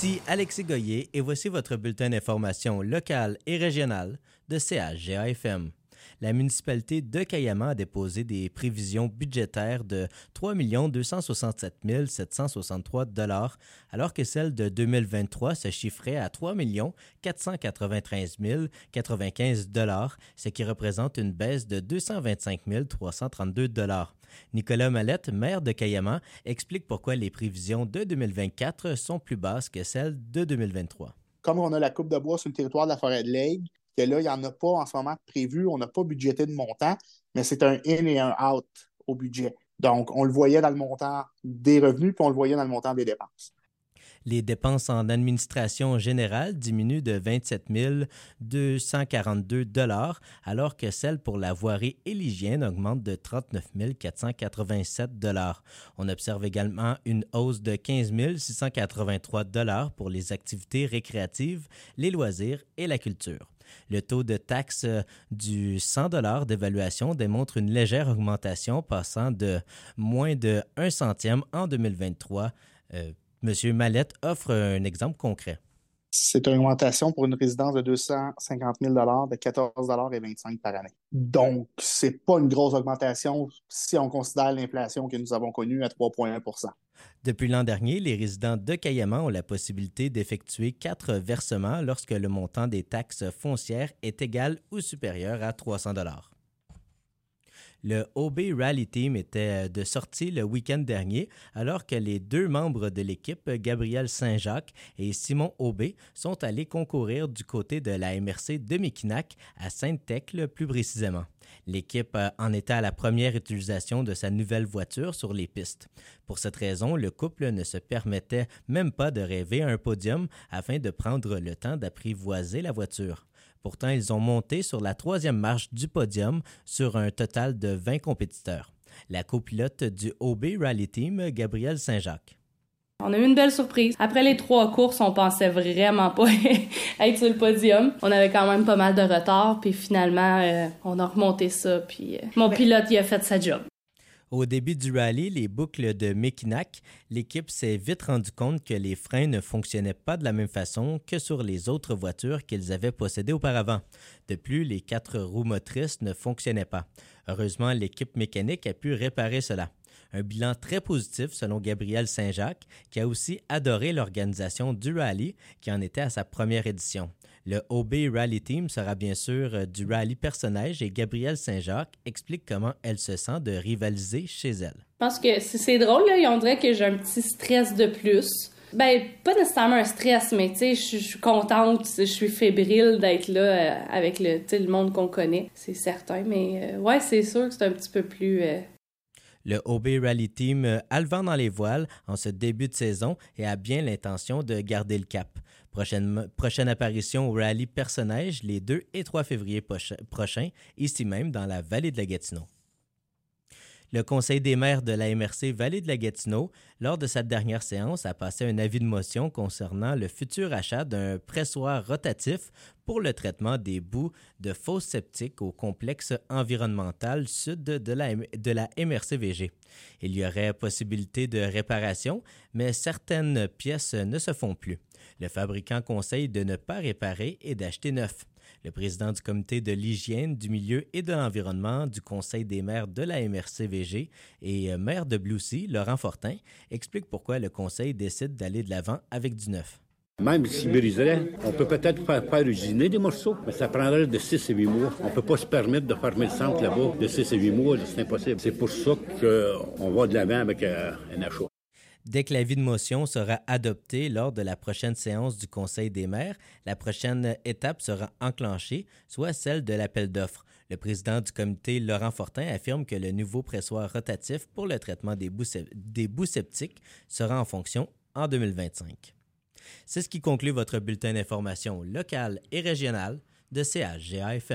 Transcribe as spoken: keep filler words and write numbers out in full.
Ici Alexis Goyer et voici votre bulletin d'information locale et régionale de C H G A F M. La municipalité de Cayama a déposé des prévisions budgétaires de trois millions deux cent soixante-sept mille sept cent soixante-trois dollars, alors que celle de deux mille vingt-trois se chiffrait à trois millions quatre cent quatre-vingt-treize mille quatre-vingt-quinze dollars, ce qui représente une baisse de deux cent vingt-cinq mille trois cent trente-deux dollars. Nicolas Mallette, maire de Cayama, explique pourquoi les prévisions de deux mille vingt-quatre sont plus basses que celles de deux mille vingt-trois. Comme on a la coupe de bois sur le territoire de la forêt de l'Aigle, que là, il n'y en a pas en ce moment prévu, on n'a pas budgété de montant, mais c'est un in et un out au budget. Donc, on le voyait dans le montant des revenus, puis on le voyait dans le montant des dépenses. Les dépenses en administration générale diminuent de vingt-sept mille deux cent quarante-deux dollars, alors que celles pour la voirie et l'hygiène augmentent de trente-neuf mille quatre cent quatre-vingt-sept dollars. On observe également une hausse de quinze mille six cent quatre-vingt-trois dollars pour les activités récréatives, les loisirs et la culture. Le taux de taxe du cent dollars d'évaluation démontre une légère augmentation, passant de moins de un centième en deux mille vingt-trois. Euh, Monsieur Mallette offre un exemple concret. C'est une augmentation pour une résidence de deux cent cinquante mille dollars de quatorze dollars vingt-cinq par année. Donc, c'est pas une grosse augmentation si on considère l'inflation que nous avons connue à trois virgule un pour cent. Depuis l'an dernier, les résidents de Cayama ont la possibilité d'effectuer quatre versements lorsque le montant des taxes foncières est égal ou supérieur à trois cents dollars. Le O B Rally Team était de sortie le week-end dernier, alors que les deux membres de l'équipe, Gabriel Saint-Jacques et Simon Aubé, sont allés concourir du côté de la M R C de Mekinac à Sainte-Thècle plus précisément. L'équipe en était à la première utilisation de sa nouvelle voiture sur les pistes. Pour cette raison, le couple ne se permettait même pas de rêver à un podium afin de prendre le temps d'apprivoiser la voiture. Pourtant, ils ont monté sur la troisième marche du podium sur un total de vingt compétiteurs. La copilote du O B Rally Team, Gabrielle Saint-Jacques. On a eu une belle surprise. Après les trois courses, on pensait vraiment pas être sur le podium. On avait quand même pas mal de retard, puis finalement, euh, on a remonté ça, puis euh, mon pilote, il a fait sa job. Au début du rallye, les boucles de Mekinac, l'équipe s'est vite rendu compte que les freins ne fonctionnaient pas de la même façon que sur les autres voitures qu'ils avaient possédées auparavant. De plus, les quatre roues motrices ne fonctionnaient pas. Heureusement, l'équipe mécanique a pu réparer cela. Un bilan très positif selon Gabriel Saint-Jacques, qui a aussi adoré l'organisation du rallye, qui en était à sa première édition. Le O B Rally Team sera bien sûr du rallye personnage et Gabrielle Saint-Jacques explique comment elle se sent de rivaliser chez elle. Je pense que c'est, c'est drôle, là, on dirait que j'ai un petit stress de plus. Ben, pas nécessairement un stress, mais tu sais, je suis contente, je suis fébrile d'être là euh, avec le, le monde qu'on connaît, c'est certain, mais euh, ouais, c'est sûr que c'est un petit peu plus... Euh... Le O B Rally Team a le vent dans les voiles en ce début de saison et a bien l'intention de garder le cap. Prochaine, prochaine apparition au rallye personnage les deux et trois février prochains, ici même dans la vallée de la Gatineau. Le Conseil des maires de la M R C Vallée de la Gatineau, lors de sa dernière séance, a passé un avis de motion concernant le futur achat d'un pressoir rotatif pour le traitement des boues de fosses septiques au complexe environnemental sud de la, de la M R C V G. Il y aurait possibilité de réparation, mais certaines pièces ne se font plus. Le fabricant conseille de ne pas réparer et d'acheter neuf. Le président du comité de l'hygiène, du milieu et de l'environnement du Conseil des maires de la M R C V G et maire de Bloussy, Laurent Fortin, explique pourquoi le conseil décide d'aller de l'avant avec du neuf. Même s'il briserait, on peut peut-être faire, faire usiner des morceaux, mais ça prendrait de six à huit mois. On ne peut pas se permettre de fermer le centre là-bas de six à huit mois, c'est impossible. C'est pour ça qu'on va de l'avant avec euh, un achat. Dès que l'avis de motion sera adopté lors de la prochaine séance du Conseil des maires, la prochaine étape sera enclenchée, soit celle de l'appel d'offres. Le président du comité, Laurent Fortin, affirme que le nouveau pressoir rotatif pour le traitement des boues, des boues septiques sera en fonction en deux mille vingt-cinq. C'est ce qui conclut votre bulletin d'information locale et régionale de C H G A F M.